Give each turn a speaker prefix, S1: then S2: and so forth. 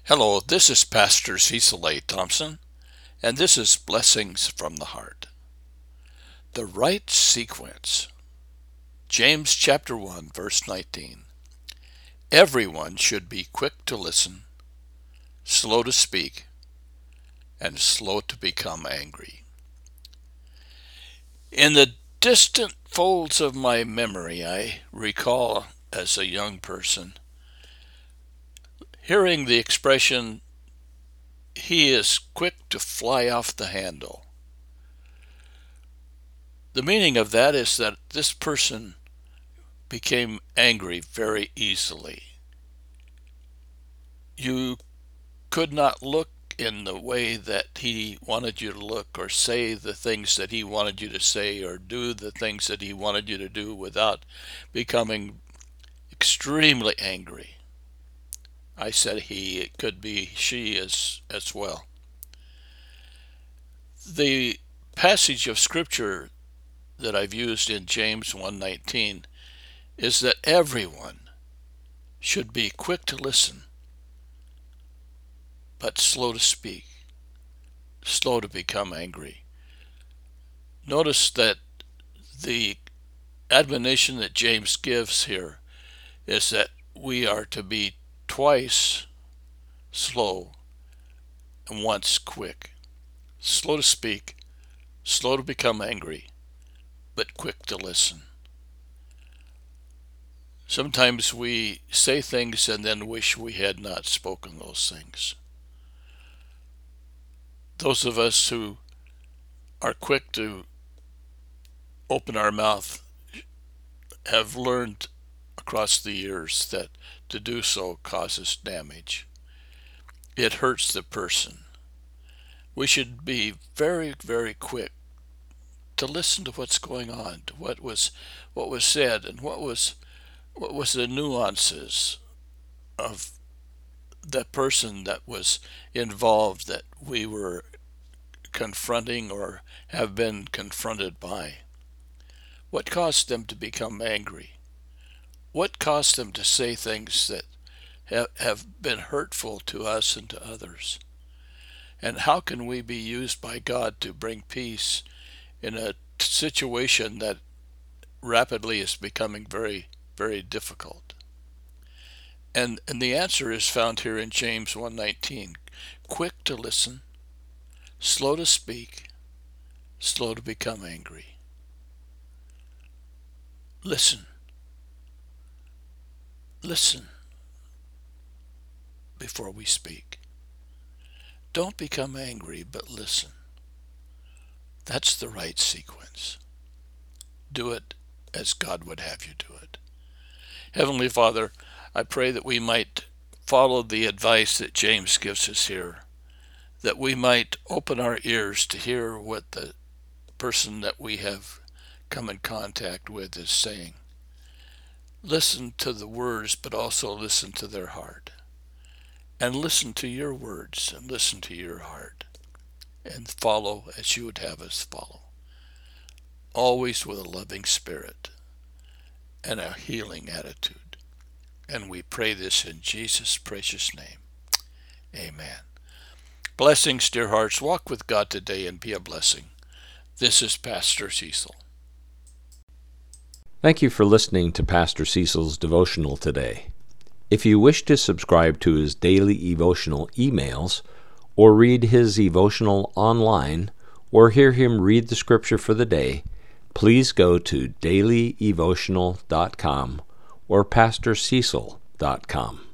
S1: Hello, this is Pastor Cecil A. Thompson, and this is Blessings from the Heart. The right sequence. James chapter 1, verse 19. Everyone should be quick to listen, slow to speak, and slow to become angry. In the distant folds of my memory, I recall as a young person hearing the expression, "He is quick to fly off the handle." The meaning of that is that this person became angry very easily. You could not look in the way that he wanted you to look, or say the things that he wanted you to say, or do the things that he wanted you to do without becoming extremely angry. I said he, it could be she as well. The passage of scripture that I've used in James 1:19 is that everyone should be quick to listen, but slow to speak, slow to become angry. Notice that the admonition that James gives here is that we are to be twice slow and once quick. Slow to speak, slow to become angry, but quick to listen. Sometimes we say things and then wish we had not spoken those things. Those of us who are quick to open our mouth have learned across the years that to do so causes damage. It hurts the person. We should be very, very quick to listen to what's going on, to what was said, and what was the nuances of that person that was involved that we were confronting or have been confronted by. What caused them to become angry? What caused them to say things that have been hurtful to us and to others? And how can we be used by God to bring peace in a situation that rapidly is becoming very, very difficult? And the answer is found here in James 1:19. Quick to listen, slow to speak, slow to become angry. Listen. Listen before we speak. Don't become angry, but listen. That's the right sequence. Do it as God would have you do it. Heavenly Father, I pray that we might follow the advice that James gives us here, that we might open our ears to hear what the person that we have come in contact with is saying. Listen to the words, but also listen to their heart. And listen to your words and listen to your heart. And follow as you would have us follow. Always with a loving spirit and a healing attitude. And we pray this in Jesus' precious name. Amen. Blessings, dear hearts. Walk with God today and be a blessing. This is Pastor Cecil.
S2: Thank you for listening to Pastor Cecil's devotional today. If you wish to subscribe to his daily devotional emails, or read his devotional online, or hear him read the scripture for the day, please go to dailydevotional.com or pastorcecil.com.